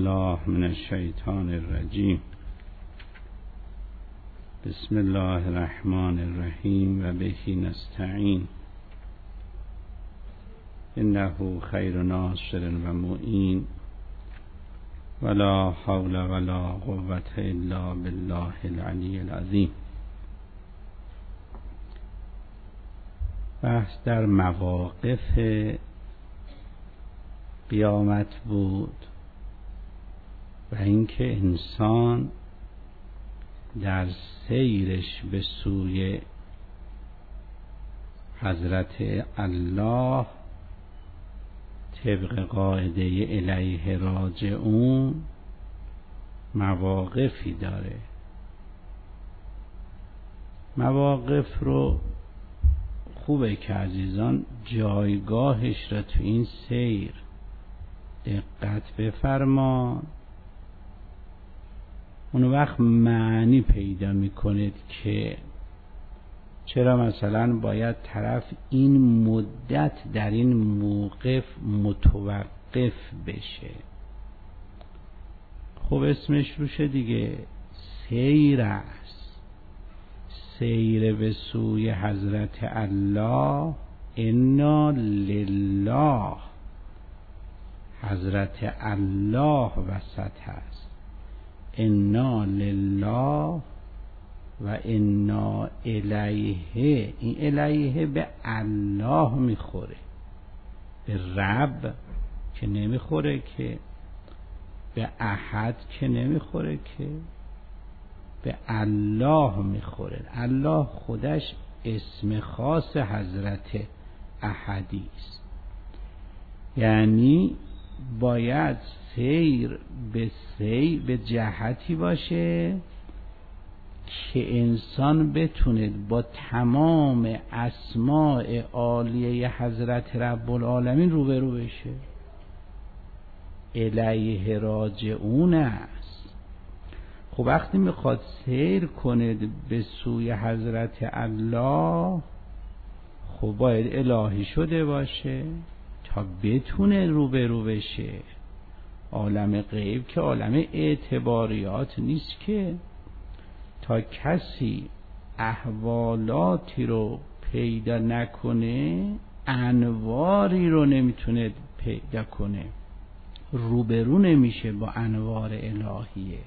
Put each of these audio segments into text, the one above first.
بالله من الشیطان الرجیم. بسم الله الرحمن الرحیم و به نستعین. انه خیر ناصر و معین ولا حول ولا قوة الا بالله العلی العظیم. بحث در مواقف قیامت بود و اینکه انسان در سیرش به سوی حضرت الله طبق قاعده الیه راجعون مواقفی داره. مواقف رو خوبه که عزیزان جایگاهش را تو این سیر دقت بفرمان، اون وقت معنی پیدا میکنید که چرا مثلا باید طرف این مدت در این موقف متوقف بشه. خب اسمش روشه دیگه، سیر است، سیر به سوی حضرت الله. انا لله، حضرت الله وسط هست. انا لله و انا الیه. این الیه به الله میخوره، به رب که نمیخوره، که به احد که نمیخوره، که به الله میخوره. الله خودش اسم خاص حضرت احدی است. یعنی باید سیر به جهتی باشه که انسان بتونه با تمام اسماء عالیه حضرت رب العالمین روبرو بشه. الیه راجعون است. خب وقتی میخواد سیر کنه به سوی حضرت الله، خب باید الهی شده باشه تا بتونه روبرو بشه. عالم غیب که عالم اعتباریات نیست که، تا کسی احوالاتی رو پیدا نکنه انواری رو نمیتونه پیدا کنه، روبرو نمیشه با انوار الهیه.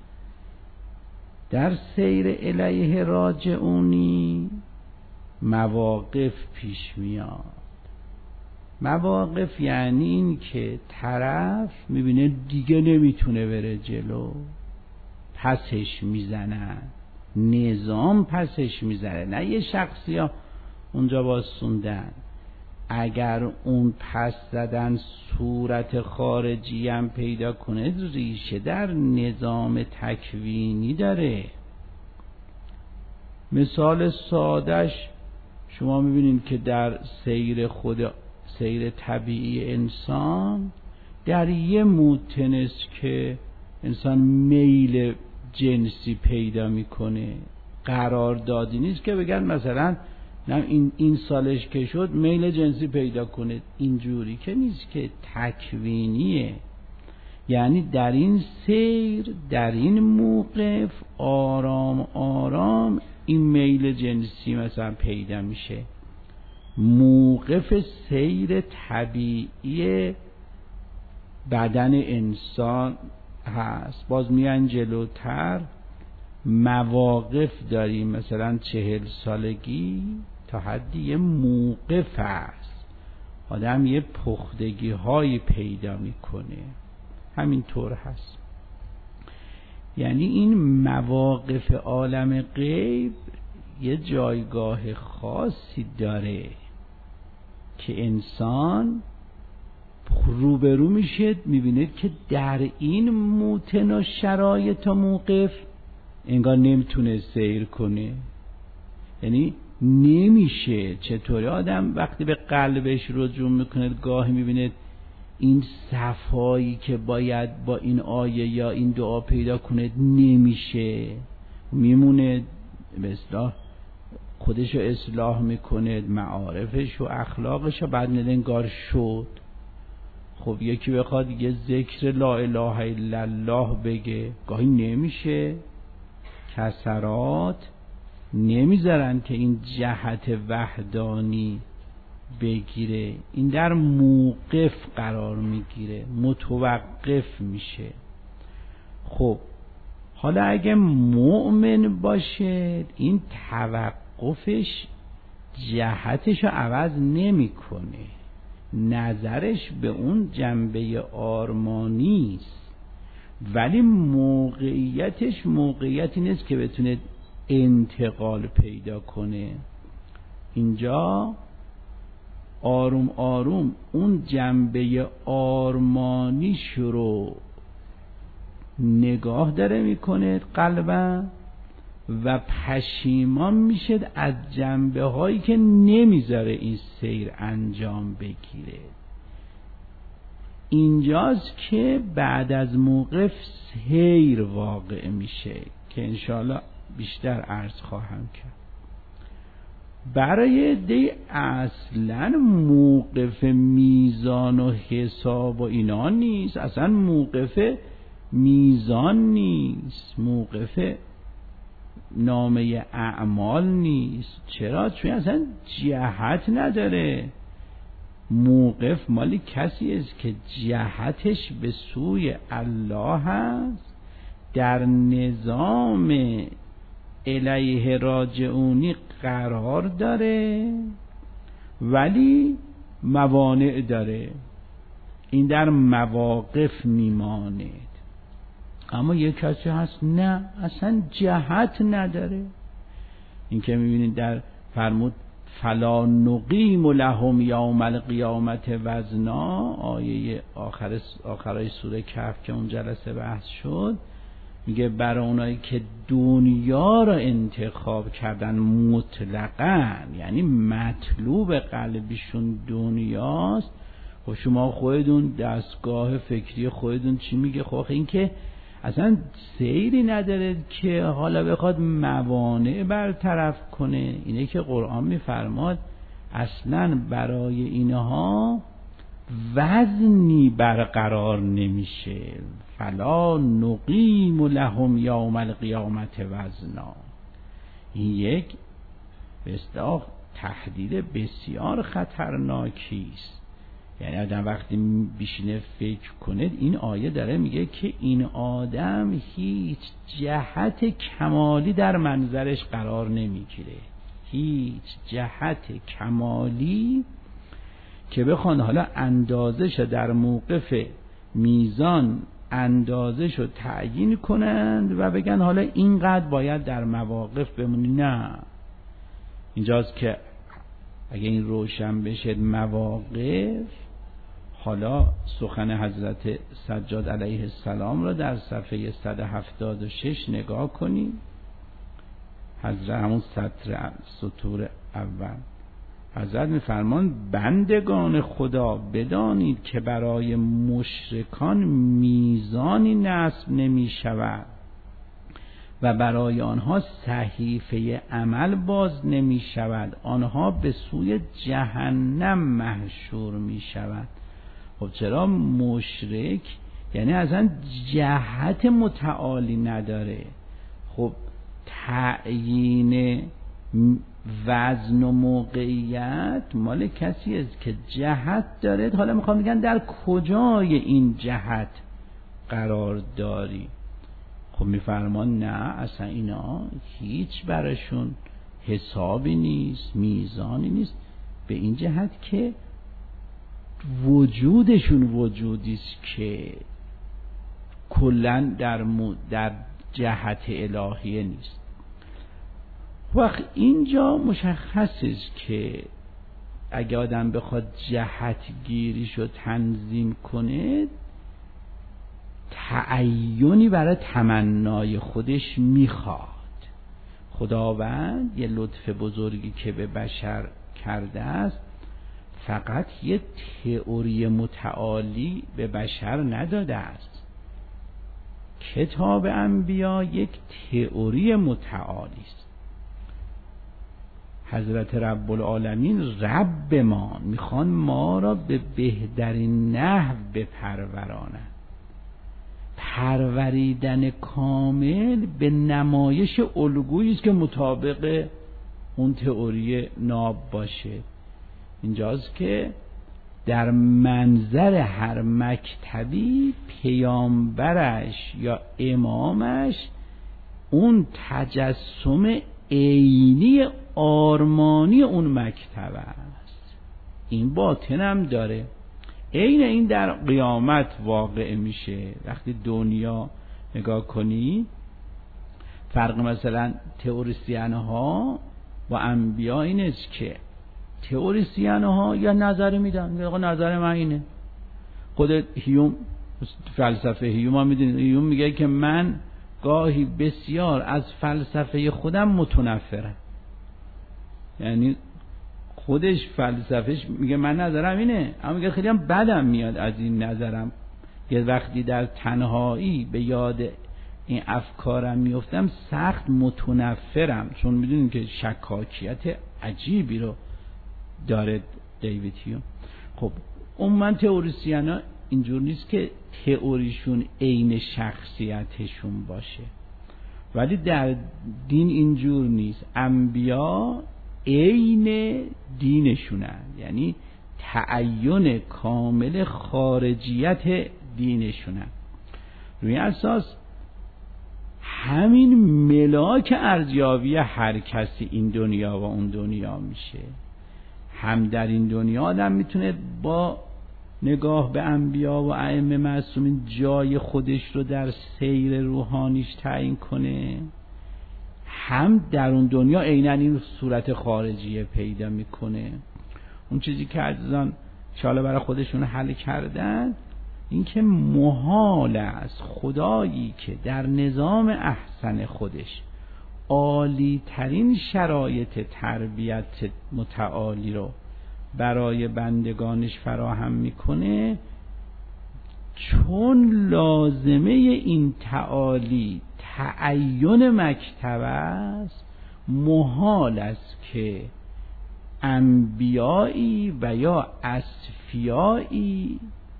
در سیر الیه راجعونی مواقف پیش میاد. مواقف یعنی این که طرف میبینه دیگه نمیتونه بره جلو، پسش میزنن، نظام پسش میزنه، نه یه شخصی ها اونجا باسوندن. اگر اون پس زدن صورت خارجی هم پیدا کنه، ریشه در نظام تکوینی داره. مثال سادش شما میبینید که در سیر طبیعی انسان در یه موتنست که انسان میل جنسی پیدا میکنه. قراردادی نیست که بگن مثلا این سالش که شد میل جنسی پیدا کنه، اینجوری که نیست، که تکوینیه. یعنی در این سیر، در این موقف آرام آرام این میل جنسی مثلا پیدا میشه. موقف سیر طبیعی بدن انسان هست. باز میان جلوتر مواقف داریم، مثلا 40 سالگی تا حدی یه موقف هست، آدم یه پختگی های پیدا میکنه. همین طور هست. یعنی این مواقف عالم غیب یه جایگاه خاصی داره که انسان روبرو میشه، میبینید که در این موتن و شرایط و موقف انگار نمیتونه سیر کنه. یعنی نمیشه. چطوری آدم وقتی به قلبش رجوع میکنه گاهی میبینید این صفایی که باید با این آیه یا این دعا پیدا کنه نمیشه، میمونه به اصطلاح خودشو اصلاح میکنه، معارفش و اخلاقش، و بعد انگار شد. خب یکی بخواد یه ذکر لا اله الا الله بگه، گاهی نمیشه، کسرات نمیذارن که این جهت وحدانی بگیره، این در موقف قرار میگیره، متوقف میشه. خب حالا اگه مؤمن باشه این توقفش جهتش رو عوض نمیکنه، نظرش به اون جنبه آرمانی است، ولی موقعیتش موقعیتی نیست که بتونه انتقال پیدا کنه. اینجا آروم آروم اون جنبه آرمانیش رو نگاه داره میکنه قلبا و پشیمان میشه از جنبه هایی که نمیذاره این سیر انجام بگیره. اینجاست که بعد از موقف سیر واقع میشه که انشاءالله بیشتر عرض خواهم کرد. برای دی اصلا موقف میزان و حساب و اینا نیست، اصلا موقف میزان نیست، موقف نامه اعمال نیست. چرا؟ چون اصلا جهت نداره. موقف مالی کسی است که جهتش به سوی الله هست، در نظام الیه راجعونی قرار داره ولی موانع داره، این در مواقف میماند. اما یک کسی هست نه اصلا جهت نداره، این که میبینید در فرمود فلا نقیم لهم یوم القیامت وزنا، آیه آخرای سوره کهف که اون جلسه بحث شد، میگه برای اونایی که دنیا را انتخاب کردن مطلقاً، یعنی مطلوب قلبشون دنیاست. خب شما خودتون دستگاه فکری خودتون چی میگه؟ خب این که اصلا سیری نداره که حالا بخواد موانع برطرف کنه. اینه که قرآن میفرماد اصلا برای اینها وزنی برقرار نمیشه. فلا نقیم لهم یوم القیامت وزنا. این یک به اصطلاح تهدید بسیار خطرناکی است. یعنی آدم وقتی بیشینه فکر کنه، این آیه داره میگه که این آدم هیچ جهت کمالی در منظرش قرار نمیگیره، هیچ جهت کمالی که بخوان حالا اندازش در موقف میزان اندازش رو تعیین کنند و بگن حالا اینقدر باید در مواقف بمونی. نه، اینجاست که اگه این روشن بشه مواقف، حالا سخن حضرت سجاد علیه السلام را در صفحه 176 نگاه کنید. حضرت همون سطور اول حضرت میفرمان بندگان خدا بدانید که برای مشرکان میزانی نصب نمی شود و برای آنها صحیفه عمل باز نمی شود، آنها به سوی جهنم محشور می شود. خب چرا مشرک؟ یعنی اصلا جهت متعالی نداره. خب تعیین وزن و موقعیت مال کسی است که جهت داره. حالا میخوام بگن در کجای این جهت قرار داری؟ خب میفرمان نه اصلا اینا هیچ براشون حسابی نیست، میزانی نیست، به این جهت که وجودشون وجودی است که کلن در جهت الهیه نیست. وقت اینجا مشخص است که اگه آدم بخواد جهت گیریشو تنظیم کنه، تعیینی برای تمنای خودش میخواد. خداوند یه لطف بزرگی که به بشر کرده است، فقط یه تئوری متعالی به بشر نداده است. کتاب انبیا یک تئوری متعالی است. حضرت رب العالمین رب ما میخوان ما را به بهترین نحو بپرورانند. پروریدن کامل به نمایش الگویی است که مطابق اون تئوری ناب باشه. اینجاست که در منظر هر مکتبی پیامبرش یا امامش اون تجسم عینی آرمانی اون مکتب است. این باطن هم داره. عین این در قیامت واقع میشه. وقتی دنیا نگاه کنی، فرق مثلا تئوریسین ها و انبیا این است که تئوریسین ها یا نظر میدن، آقا نظر من اینه. خود هیوم، فلسفه هیوم ها میدونید، هیوم میگه که من گاهی بسیار از فلسفه خودم متنفرم. یعنی خودش فلسفهش میگه من نظرم اینه، اما میگه خیلی هم بدم میاد از این نظرم. یه وقتی در تنهایی به یاد این افکارم میفتم سخت متنفرم، چون میدونیم که شکاکیت عجیبی رو داره دیوید هیوم. خب عموما تئوریسین ها اینجور نیست که تئوریشون عین شخصیتشون باشه، ولی در دین اینجور نیست. انبیا عین دینشونن، یعنی تعین کامل خارجیت دینشونن. روی اساس همین ملاک ارزیابی هر کسی این دنیا و اون دنیا میشه. هم در این دنیا آدم میتونه با نگاه به انبیا و ائمه معصومین جای خودش رو در سیر روحانیش تعیین کنه، هم در اون دنیا عیناً این صورت خارجی پیدا میکنه. اون چیزی که عزیزان انشاءالله برای خودشون حل کردن این که محال است خدایی که در نظام احسن خودش عالی ترین شرایط تربیت متعالی رو برای بندگانش فراهم میکنه، چون لازمه این تعالی تعین مکتب است، محال است که انبیایی و یا اصفیایی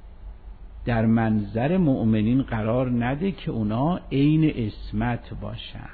در منظر مؤمنین قرار نده که اونا عین عصمت باشن.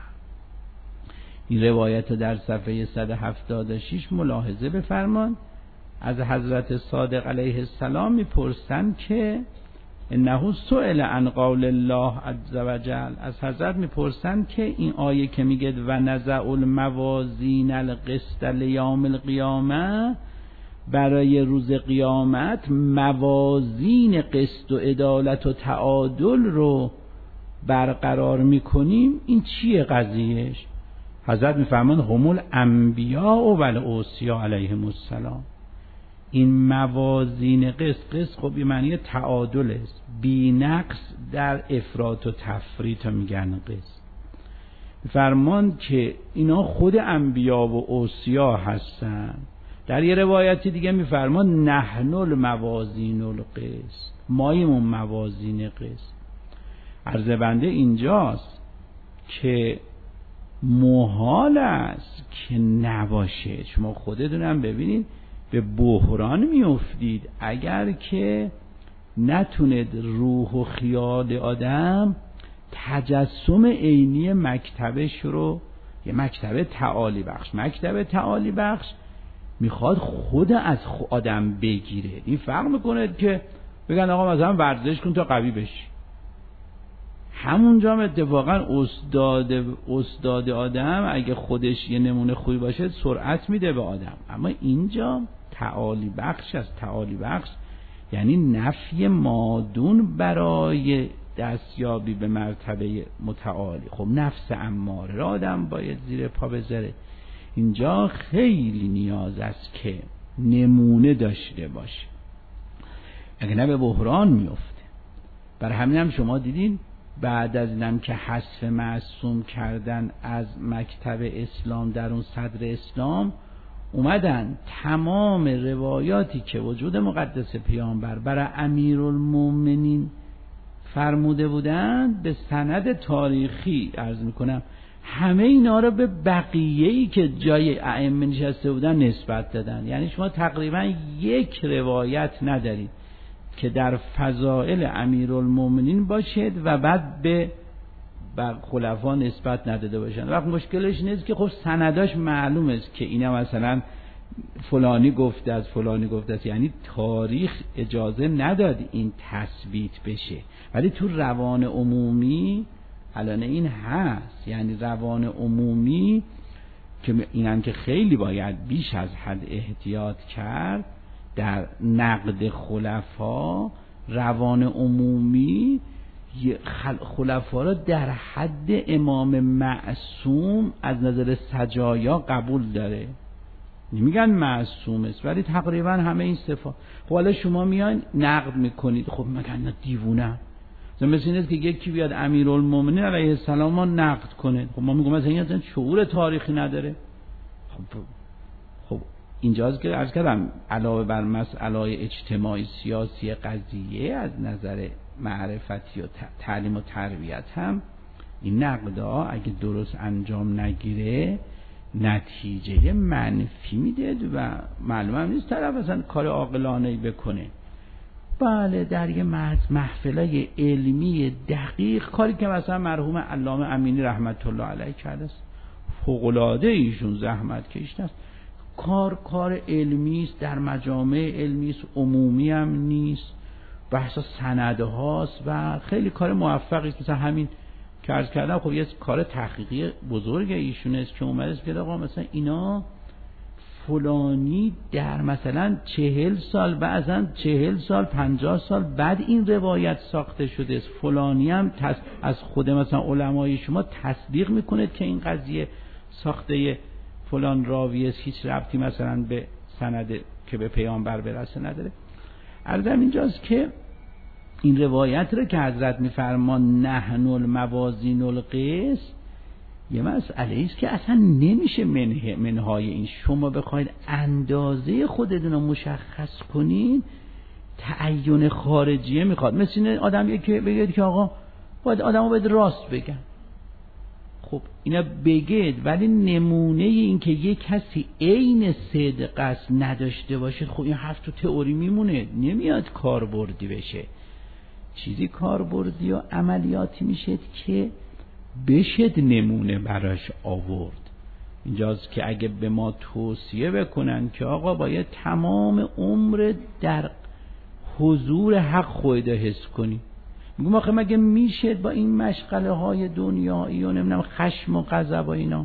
این روایت در صفحه 176 ملاحظه بفرمان. از حضرت صادق علیه السلام میپرسن که انه سئل عن قول الله عز وجل، از حضرت میپرسن که این آیه که میگه و نزع الموازین القسط لیوم القیامه، برای روز قیامت موازین قسط و عدالت و تعادل رو برقرار میکنیم، این چیه قضیهش؟ حضرت میفرمان هم الانبیاء و الاوصیا علیهم السلام. این موازین قسط خب به معنی تعادل است، بی نقص در افراط و تفریط میگن قسط. فرمان که اینا خود انبیا و اوصیا هستن. در یه روایتی دیگه میفرمان نحن الموازین القسط، ماییم موازین قسط. عرض بنده اینجاست که محال است که نباشه. شما خودتونم ببینید به بحران میافتید اگر که نتوند روح و خیال آدم تجسم عینی مکتبش رو، یه مکتب تعالی بخش، مکتب تعالی بخش میخواد خود از آدم بگیره. این فرق میکنه که بگن آقا مثلا ورزش کن تا قوی بشی، همونجا اتفاقا استاد آدم اگه خودش یه نمونه خوبی باشه سرعت میده به آدم. اما اینجا تعالی بخش است. تعالی بخش یعنی نفی مادون برای دستیابی به مرتبه متعالی. خب نفس اماره را آدم باید زیر پا بذاره. اینجا خیلی نیاز است که نمونه داشته باشه، اگه نه به بحران میفته. بر همین هم شما دیدین بعد از اینم که حذف معصوم کردن از مکتب اسلام در اون صدر اسلام، اومدن تمام روایاتی که وجود مقدس پیامبر برای امیرالمومنین فرموده بودند به سند تاریخی عرض میکنم همه اینا رو به بقیه‌ای که جای ائمه نشسته بودن نسبت دادن. یعنی شما تقریبا یک روایت ندارید که در فضائل امیرالمومنین باشد و بعد به خلفا نسبت نداده باشن. وقت مشکلش نیست که خب سنداش معلوم است که اینا مثلا فلانی گفته از فلانی گفته است، یعنی تاریخ اجازه نداد این تثبیت بشه. ولی تو روان عمومی الان این هست، یعنی روان عمومی که اینم که خیلی باید بیش از حد احتیاط کرد در نقد خلفا. روان عمومی خلفا را در حد امام معصوم از نظر سجایا قبول داره، نمیگن معصوم است ولی تقریبا همه این صفات. خب حالا شما میان نقد میکنید، خب مگن دیوونه مثل اینه که یکی بیاد امیرالمومنین علیه السلام ما نقد کنه، خب ما میگم مثلا این اصلا شعور تاریخی نداره. خب اینجاست که عرض کردم علاوه بر مسئله اجتماعی سیاسی قضیه از نظر معرفتی و تعلیم و تربیت هم این نقدها اگه درست انجام نگیره نتیجه منفی میده و معلومه هم نیست طرف اصلا کار عاقلانه‌ای بکنه. بله در یه محفلای علمی دقیق کاری که مثلا مرحوم علامه امینی رحمت الله علیه کرده است، فوق‌العاده ایشون زحمت کشیده است. کار علمی است، در مجامع علمی است، عمومی هم نیست، بحث سندهاست و خیلی کار موفقی است. مثلا همین که عرض کردم خب یه کار تحقیقی بزرگ ایشون است که اومده است که آقا مثلا اینا فلانی در مثلا 40 سال بعضا 40 سال 50 سال بعد این روایت ساخته شده است، فلانی هم از خود مثلا علمای شما تصدیق میکنه که این قضیه ساخته فلان راوی است، هیچ ربطی مثلا به سند که به پیامبر برسه نداره. عرضم اینجاست که این روایت رو که حضرت میفرمان نحن الموازین القسط یه مسئله است که اصلا نمیشه منهای این. شما بخواید اندازه خودتون رو مشخص کنین تعین خارجیه میخواد. مثل این آدم که بگید که آقا باید آدمو باید راست بگن، خب اینا بگید ولی نمونه این که یک کسی عین صدق است نداشته باشه، خب این حرف تو تئوری میمونه، نمیاد کاربردی بشه. چیزی کاربردی و عملیاتی میشه که بشد نمونه براش آورد. اینجاست که اگه به ما توصیه بکنن که آقا باید تمام عمر در حضور حق خودت حس کنی، میگم آخه مگه میشه با این مشغله های دنیایی و نمیدونم خشم و غضب و اینا؟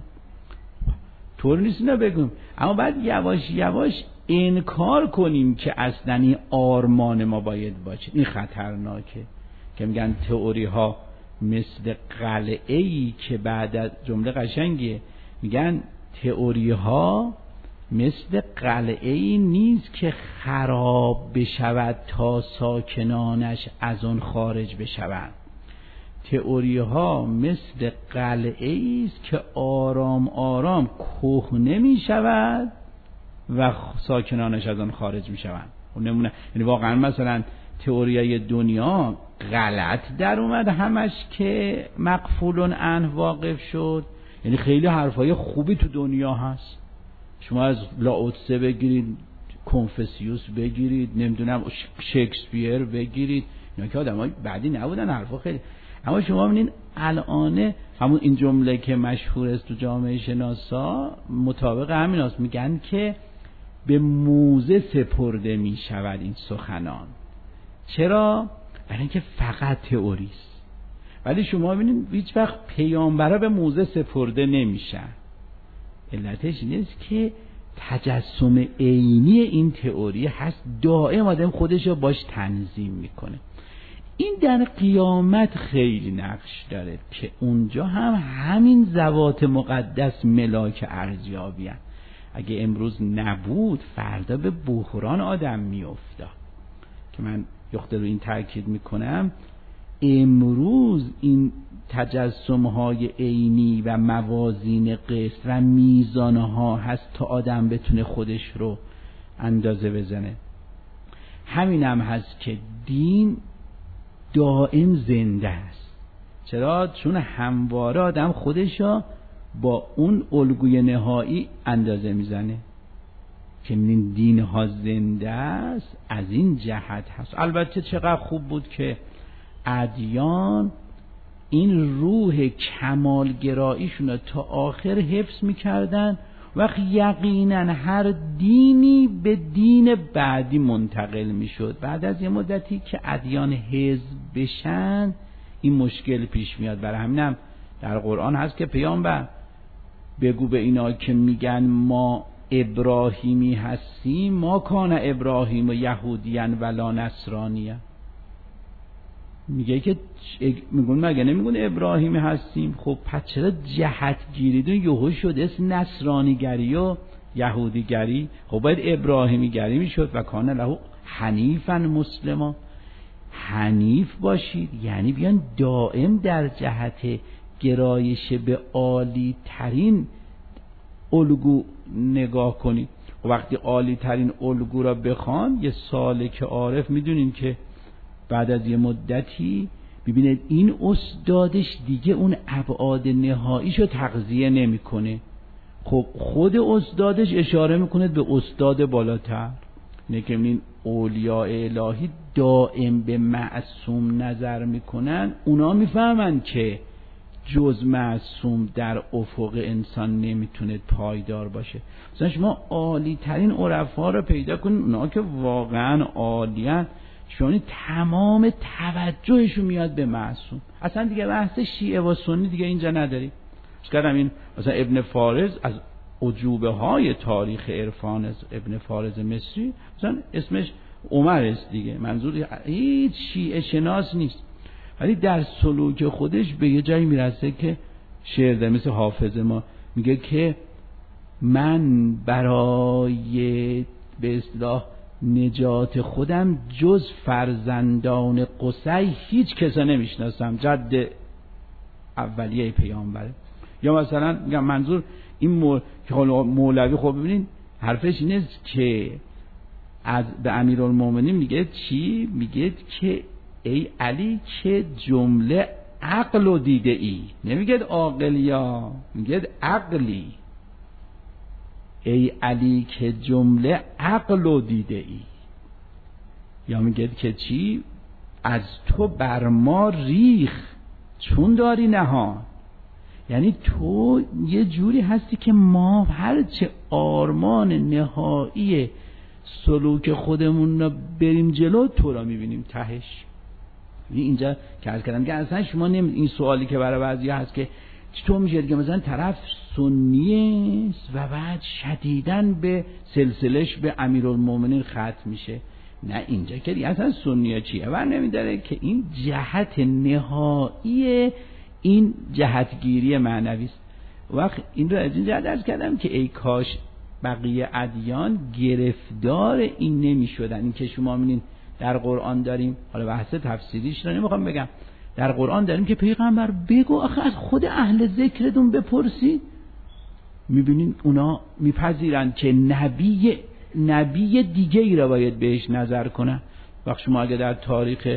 طور نیست نه بگم، اما بعد یواش یواش انکار کنیم که اصلا این آرمان ما باید باشه. این خطرناکه که میگن تئوری ها مثل قلعه‌ای که بعد از جمله قشنگیه، میگن تئوری ها مثل قلعه‌ای نیست که خراب بشود تا ساکنانش از آن خارج بشوند. تئوری ها مثل قلعه‌ای است که آرام آرام کهنه میشود و ساکنانش از آن خارج میشوند. نمونه یعنی واقعا مثلا تئوریای دنیا غلط در اومد همش که مغفول عنه واقف شد. یعنی خیلی حرفای خوبی تو دنیا هست، شما از لاوتسه بگیرید، کنفوسیوس بگیرید، نمیدونم شکسپیر بگیرید، اینا که آدمای بعدی نبودن، حرفا خیلی. اما شما ببینید الان همون این جمله که مشهور است تو جامعه شناسا مطابق همین است، میگن که به موزه سپرده میشود این سخنان. چرا؟ برای اینکه فقط تئوری است. ولی شما ببینید هیچ وقت پیامبرا به موزه سپرده نمیشن. علتش اینه که تجسم عینی این تئوری هست، دائم آدم خودش رو باش تنظیم میکنه. این در قیامت خیلی نقش داره که اونجا هم همین ذوات مقدس ملاک ارزیابی هست. اگه امروز نبود فردا به بحران آدم میافتاد. که من یخته رو این تاکید میکنم، امروز این تجسم‌های عینی و موازین قسط و میزانها هست تا آدم بتونه خودش رو اندازه بزنه. همین هم هست که دین دائم زنده است. چرا؟ چون همواره آدم خودش رو با اون الگوی نهایی اندازه میزنه که این دین ها زنده است. از این جهت هست. البته چقدر خوب بود که ادیان این روح کمالگراییشون رو تا آخر حفظ میکردن، وقت یقینا هر دینی به دین بعدی منتقل میشد. بعد از یه مدتی که ادیان حزب بشن این مشکل پیش میاد. برای همینم در قرآن هست که پیامبر بگو به اینا که میگن ما ابراهیمی هستیم، ما کان ابراهیم و یهودیان ولا نصرانیه. میگه که میگون مگه نمیگون ابراهیمی هستیم؟ خب پس چرا جهت گیریدون یهو شد اسم نصرانیگری و یهودیگری؟ خب باید ابراهیمی گری میشد و کان له حنیفا مسلما. حنیف باشید یعنی بیان دائم در جهت گرایش به عالی ترین الگو نگاه کنید. وقتی عالی ترین الگو را بخوان، یه سالک عارف میدونین که بعد از یه مدتی ببینید این استادش دیگه اون ابعاد نهاییشو تغذیه نمیکنه. خب خود استادش اشاره میکنه به استاد بالاتر. اینه که این اولیاء الهی دائم به معصوم نظر میکنن، اونا میفهمن که جز معصوم در افق انسان نمیتونه پایدار باشه. مثلا شما عالی ترین عرفا رو پیدا کنید، اونا که واقعا عالیان، شما تمام توجهشون میاد به معصوم. اصلا دیگه بحث شیعه و سنی دیگه اینجا نداریم. شکرم این مثلا ابن فارز از عجوبه های تاریخ عرفان، از ابن فارز مصری، مثلا اسمش عمر است دیگه، منظور هیچ شیعه شناس نیست، ولی در سلوک خودش به یه جایی میرسه که شعر ده مثل حافظ ما میگه که من برای به اصطلاح نجات خودم جز فرزندان قصی هیچ کسا نمیشناسم، جد اولیه پیامبره. یا مثلا میگم منظور این که مولوی خب ببینین حرفش اینه که از به امیرالمومنین میگه چی؟ میگه که ای علی که جمله عقل و دیده ای، نمیگه عاقلیا، میگه عقلی. ای علی که جمله عقل و دیده ای. یا میگه که چی؟ از تو بر ما ریخ چون داری نهان. یعنی تو یه جوری هستی که ما هرچه آرمان نهایی سلوک خودمون رو بریم جلو تو را میبینیم تهش. اینجا که عرض کردم که اصلا شما این سوالی که برای بعضیا هست که چطور میشه که مثلا طرف سنیه و بعد شدیداً به سلسلش به امیرالمومنین ختم میشه. نه اینجا که دیگه اصلا سنیه چیه و نمیداره که این جهت نهایی این جهتگیری معنوی است. وقت این رو از این جهت عرض کردم که ای کاش بقیه ادیان گرفتار این نمیشدن. این که شما میبینین در قرآن داریم، حالا بحث تفسیریش رو نمیخوام بگم، در قرآن داریم که پیغمبر بگو آخه از خود اهل ذکرتون بپرسید. میبینین اونا میپذیرن که نبی دیگه ای رو باید بهش نظر کنن. وقت شما اگه در تاریخ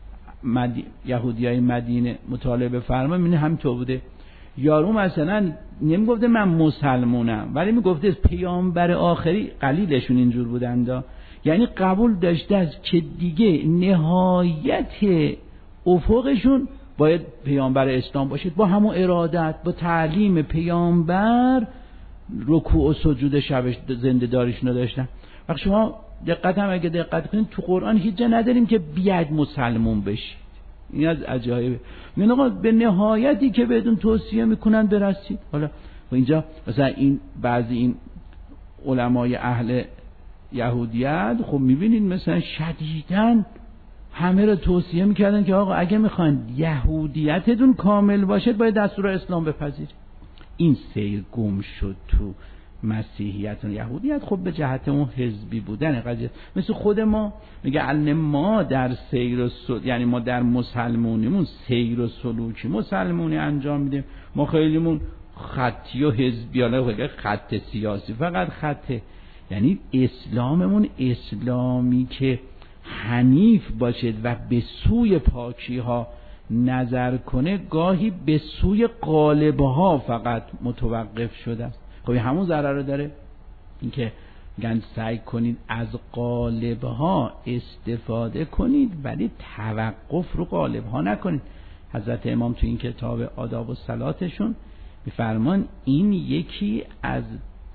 یهودیای مدینه مطالعه بفرمایید میبینید همینطور بوده. یارو مثلا نمیگفته من مسلمونم، ولی میگفته پیامبر آخری، قلیلشون اینجور بودند، یعنی قبول داشته است که دیگه نهایت افقشون باید پیامبر اسلام باشید، با همون ارادت، با تعلیم پیامبر رکوع و سجود شبش زنده داریشون رو داشتن. وقت شما اگه دقت کنید تو قرآن هیچ جا نداریم که بیاید مسلمون بشید. این از عجایبه. میگن آقا به نهایتی که بهتون توصیه میکنن برسید. حالا و اینجا مثلا این بعضی این علمای اهل یهودیت خب میبینید مثلا شدیداً همه رو توصیه میکردن که آقا اگه میخواین یهودیتتون کامل باشد باید دستور اسلام بپذیرید. این سیر گم شد تو مسیحیت و یهودیت. خب به جهت اون حزبی بودن قضیه. مثل خود ما میگه الان ما در سیر و یعنی ما در مسلمونیمون سیر و سلوکی مسلمونی انجام میدیم، ما خیلیمون خطی و حزبیانه، خط سیاسی فقط خطه. یعنی اسلاممون اسلامی که حنیف باشد و به سوی پاکی ها نظر کنه گاهی به سوی قالب‌ها فقط متوقف شده است. خب همون ضرر رو داره، اینکه میگن سعی کنید از قالب‌ها استفاده کنید ولی توقف رو قالب‌ها نکنید. حضرت امام تو این کتاب آداب الصلاتشون میفرمان این یکی از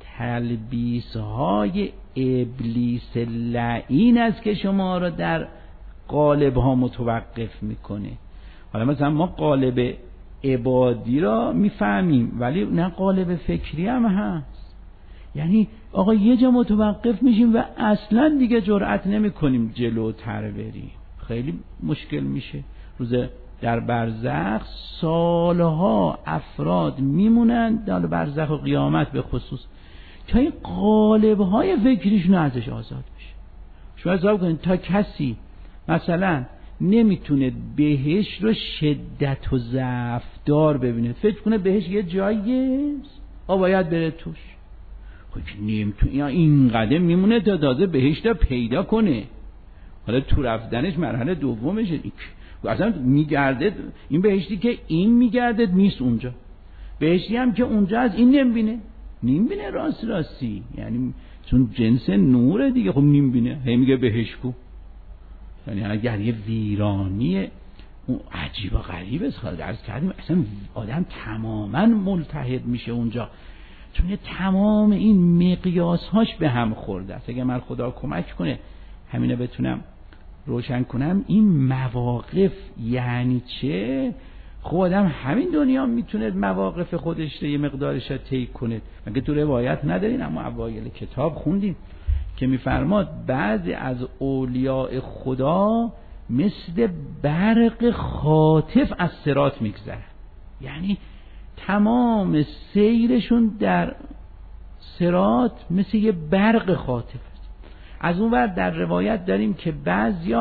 تلبیس‌های ابلیس لعین است که شما را در قالب‌ها متوقف میکنه. حالا مثلا ما قالب عبادی را میفهمیم ولی نه قالب فکری هم هست. یعنی آقا یه جا متوقف میشیم و اصلا دیگه جرأت نمیکنیم جلوتر بریم، خیلی مشکل میشه. روز در برزخ سالها افراد میمونن در برزخ و قیامت به خصوص که این قالب‌های فکریشون ازش آزاد بشه. شما حساب کنید تا کسی مثلا نمیتونه بهش رو شدت و ضعف دار ببینه، فکر کنه بهش یه جاییه باید بره توش، خب نمیتونه، یا این قدم میمونه تا تازه بهش رو پیدا کنه. حالا تو رفتنش مرحله دومشه، اصلا میگرده این بهشتی که این میگرده نیست اونجا، بهشتی هم که اونجا از این نمیبینه راستی، یعنی چون جنس نوره دیگه، خب نمیبینه، هی میگه بهش کو. یعنی اگر یه ویرانی عجیب و غریب است، خاله درس کردیم اصلا آدم تماما ملتهب میشه اونجا، چون تمام این مقیاسهاش به هم خورده است. اگه من خدا کمک کنه همینه بتونم روشن کنم این مواقف یعنی چه، خب آدم همین دنیا میتونه مواقف خودش رو یه مقدارش رو طی کنه. مگه تو روایت ندارین؟ اما اوایل کتاب خوندیم که میفرماد بعضی از اولیاء خدا مثل برق خاطف از صراط میگذرن، یعنی تمام سیرشون در صراط مثل یه برق خاطف است. از اون ور در روایت داریم که بعضیا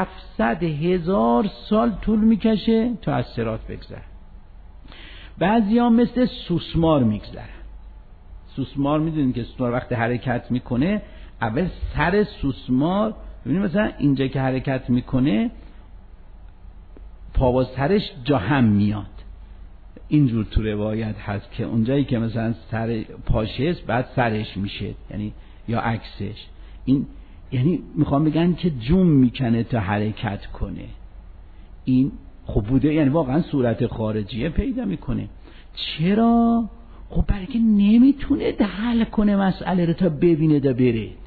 700,000 سال طول میکشه تا از صراط بگذرن، بعضیا مثل سوسمار میگذرن. سوسمار میدونید که سوسمار وقتی حرکت میکنه اول سر سوسمار ببینید مثلا اینجا که حرکت میکنه پا با سرش جا هم میاد، اینجور تو روایت هست که اونجایی که مثلا سر پاشه است بعد سرش میشه، یعنی یا عکسش. این یعنی میخوام بگن که جون میکنه تا حرکت کنه. این خب بوده، یعنی واقعا صورت خارجیه پیدا میکنه. چرا؟ خب برای که نمیتونه حل کنه مسئله رو تا ببینه دا برید.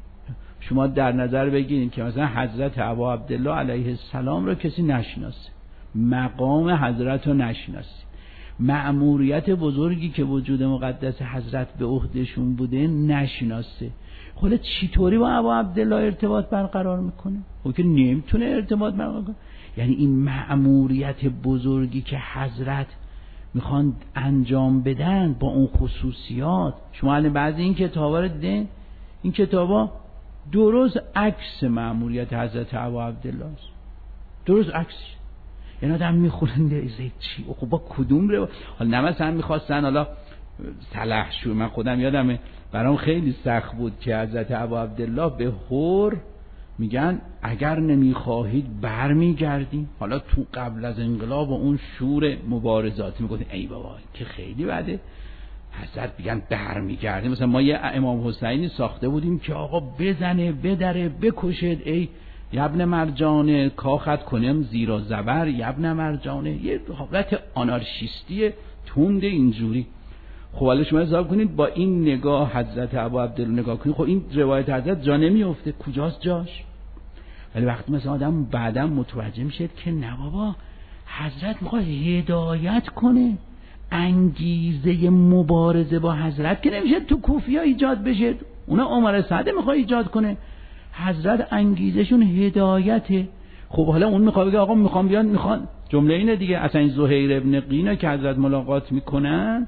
شما در نظر بگیرید که مثلا حضرت ابا عبدالله علیه السلام رو کسی نشناسه، مقام حضرت رو نشناسه، مأموریت بزرگی که وجود مقدس حضرت به عهدهشون بوده نشناسه، خب چطوری با ابا عبدالله ارتباط برقرار میکنه؟ خب که نمیتونه ارتباط برقرار کنه. یعنی این مأموریت بزرگی که حضرت میخوان انجام بدن با اون خصوصیات، شما الان بعضی این کتابا رو دیدین، این کتابا درست عکس مأموریت حضرت ابا عبدالله است، درست عکسش. یعنی آدم میخورنده چی؟ خب با کدوم رو حالا مثلا میخواستن حالا سلحشور، من خودم یادمه برام خیلی سخت بود که حضرت ابا عبدالله به هور میگن اگر نمیخواهید برمیگردیم. حالا تو قبل از انقلاب و اون شور مبارزات میگفتن ای بابا که خیلی بده، حضرت میگن برمیگردیم. مثلا ما یه امام حسینی ساخته بودیم که آقا بزنه بدره بکشد، ای ابن مرجانه کاخت کنم زیرا زبر ابن مرجانه، یه حالت آنارشیستی تند اینجوری. خب حالا شما حساب کنید با این نگاه حضرت ابا عبدالله نگاه کنید، خب این روایت حضرت جا نمیفته، کجاست جاش؟ ولی وقتی مثلا آدم بعدم متوجه میشه که نه بابا حضرت میخواد هدایت کنه، انگیزه مبارزه با حضرت که نمیشه تو کوفیا ایجاد بشه، اونا عمر سعد میخواد ایجاد کنه، حضرت انگیزشون هدایته. خب حالا اون میخواد بگه آقا میخوام بیان، میخوان جمله اینه دیگه، اصلا این زهیر ابن قینه که حضرت ملاقات میکنن،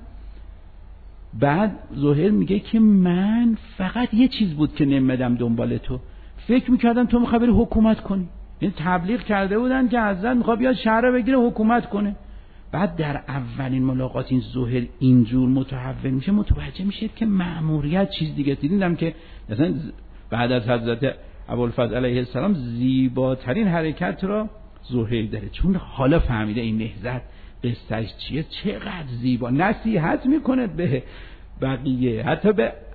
بعد زهیر میگه که من فقط یه چیز بود که نمیدم دنبال تو، فکر میکردم تو میخوای بری حکومت کنی. این تبلیغ کرده بودن که حضرت میخواد بیاد شهر بگیره حکومت کنه. بعد در اولین ملاقات این زهیر اینجور متحول میشه، متوجه میشه که مأموریت چیز دیگه. دیدم که مثلا بعد از حضرت ابوالفضل علیه السلام زیباترین حرکت را زهیر داره، چون حالا فهمیده این نهضت قصهش چیه، چقدر زیبا نصیحت میکنه به بقیه، حتی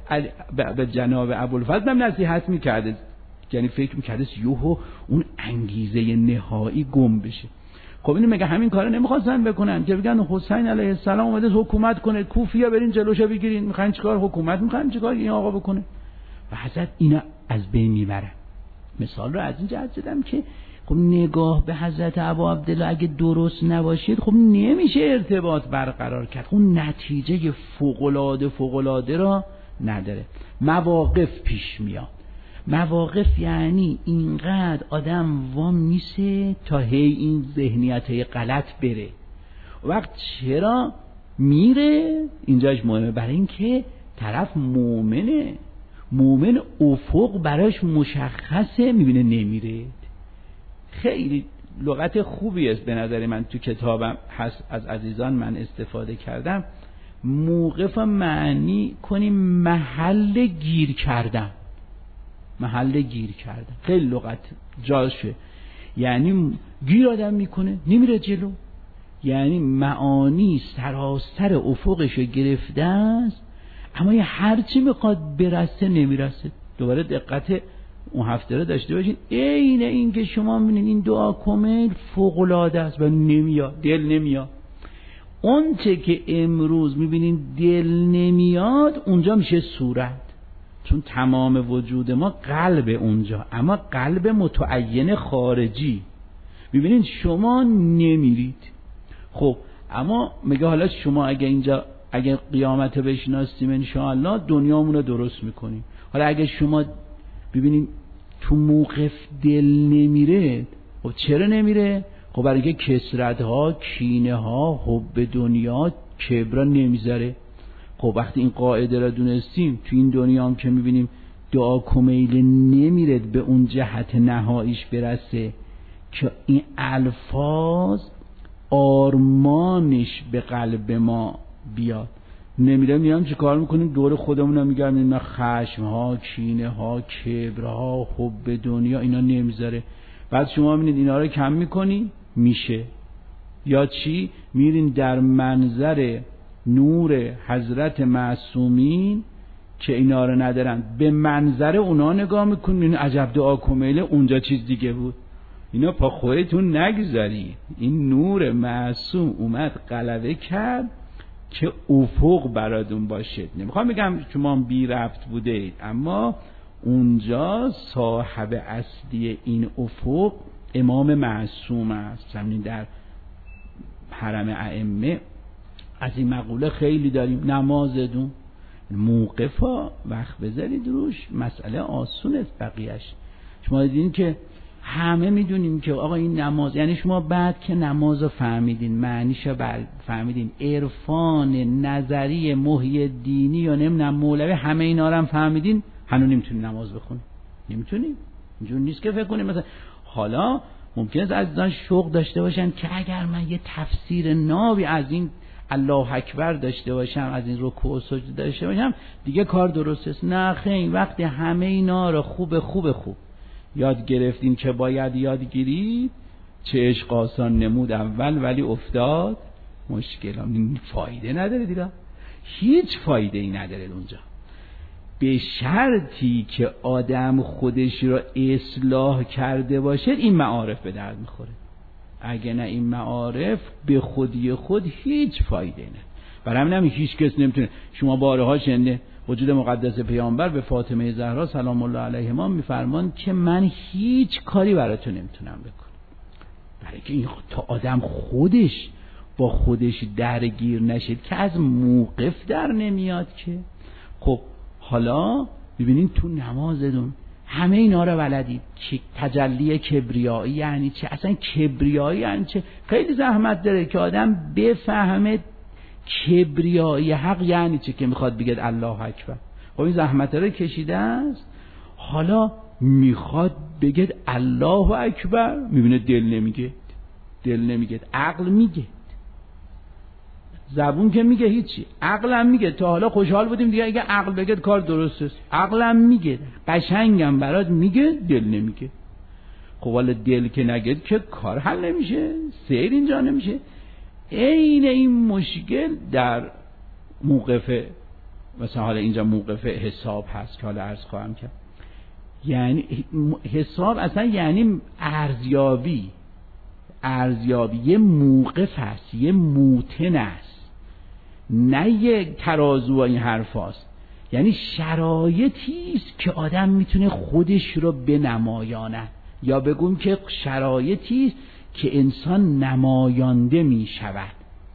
به جناب ابوالفضل هم نصیحت میکرده، یعنی فکر میکرده یوهو اون انگیزه نهایی گم بشه. خب اینو میگه همین کارو نمیخواستن بکنن که بگن حسین علیه السلام اومده حکومت کنه، کوفی‌ها برین جلوشو بگیرین، میخواین چیکار، حکومت میخواین چیکار این آقا بکنه، و حضرت اینا از بین میبرن. مثال رو از این جهت زدم که خب نگاه به حضرت ابا عبدالله اگه درست نباشید خب نمیشه ارتباط برقرار کرد، خب نتیجه فوق‌العاده را نداره. مواقف پیش میاد، مواقف یعنی اینقدر آدم وام میشه تا هی این ذهنیت غلط بره. وقت چرا میره اینجاش مهمه، برای اینکه طرف مؤمنه، مؤمن افق براش مشخصه، میبینه نمیره. خیلی لغت خوبی است به نظر من، تو کتابم هست، از عزیزان من استفاده کردم. موقف معنی کنیم محل گیر کردن، محل گیر کردن خیلی لغت جاشه، یعنی گیر آدم میکنه نمیره جلو، یعنی معانی سراسر افقشو گرفته است اما یه هرچی میخواد برسه نمیرسه. دوباره دقت اون هفته رو داشته باشین، عین این که شما میبینید این دعا کامل فوق‌العاده است و نمیاد، دل نمیاد. اون چه که امروز میبینین دل نمیاد اونجا میشه صورت، چون تمام وجود ما قلب اونجا، اما قلب متعین خارجی. ببینید شما نمیرید، خب اما میگه حالا شما اگه قیامت بشناسیم انشاءالله دنیامون رو درست میکنیم. حالا اگه شما ببینید تو موقف دل نمیره، خب چرا نمیره؟ خب برای اینکه کثرت ها، کینه ها، حب دنیا، کبرا نمیذاره. خب وقتی این قاعده را دونستیم تو این دنیا هم که میبینیم دعا کمیل نمیرد به اون جهت نهاییش برسه که این الفاظ آرمانش به قلب ما بیاد، نمیره. میام چه کار میکنیم؟ دور خودمون هم میگردیم، خشم ها، کینه ها، کبر ها، حب دنیا، اینا نمیذاره. بعد شما میبینید اینا رو کم میکنی میشه، یا چی؟ میرین در منظر نور حضرت معصومین که اینا رو ندارن، به منظر اونا نگاه میکنین، این عجب دعا کمیله اونجا چیز دیگه بود. اینا پا خودتون نگذارید، این نور معصوم اومد غلبه کرد که افق براتون باشه. نمیخوام بگم شما بی ربط بوده اید، اما اونجا صاحب اصلی این افق امام معصوم است. همین در حرم ائمه از این مقوله خیلی داریم. نمازتون موقفا وقت بذارید روش، مسئله آسون است. بقیهش شما دیدین که همه میدونیم که آقا این نماز، یعنی شما بعد که نماز رو فهمیدین، معنیشو فهمیدین، عرفان نظری محی الدینی یا نمیدونم مولوی، همه اینا رو هم فهمیدین، هنوز نمیتونین نماز بخونین. نمیتونین، اینجور نیست که فکر کنیم مثلا حالا ممکنه است عزیزان شوق داشته باشن که اگر من یه تفسیر نابی از این الله اکبر داشته باشم، از این رکوع و سجده داشته باشم، دیگه کار درست است. نه خیر، وقتی همه اینا رو خوب یاد گرفتین که باید یاد گیرید، چه عشق آسان نمود اول ولی افتاد مشکل. فایده نداره دیگه، هیچ فایده ای نداره اونجا، به شرطی که آدم خودش رو اصلاح کرده باشه این معارف به درد میخوره. اگه نه این معارف به خودی خود هیچ فایده نه. برای همین هم هیچ کس نمیتونه. شما بارها شنیده وجود مقدس پیامبر به فاطمه زهرا سلام الله علیها میفرمان که من هیچ کاری براتون نمیتونم بکنم، برای که این تا آدم خودش با خودش درگیر نشید که از موقف در نمیاد که. خب حالا ببینین تو نمازتون همه اینا رو بلدید که تجلی کبریایی یعنی چه، اصلا کبریایی یعنی چه. خیلی زحمت داره که آدم بفهمه کبریایی حق یعنی چه، که میخواد بگید الله اکبر. خب این زحمت رو کشیده است، حالا میخواد بگید الله اکبر، میبینه دل نمیگه، عقل میگه، زبون که میگه هیچی، عقلم میگه. تا حالا خوشحال بودیم دیگه اگه عقل بگه کار درست است. عقلم میگه، قشنگم برات میگه، دل نمیگه. خب حالا دل که نگید که کار حل نمیشه، سیر اینجا نمیشه. عین این مشکل در موقف، مثلا حالا اینجا موقف حساب هست که حالا عرض خواهم کرد. یعنی حساب اصلا یعنی ارزیابی یه موقف هست، یه موتن است، نه یه ترازو و این حرف هست. یعنی شرایطی است که آدم میتونه خودش رو بنمایاند، یا بگم که شرایطی است که انسان نمایانده میشود.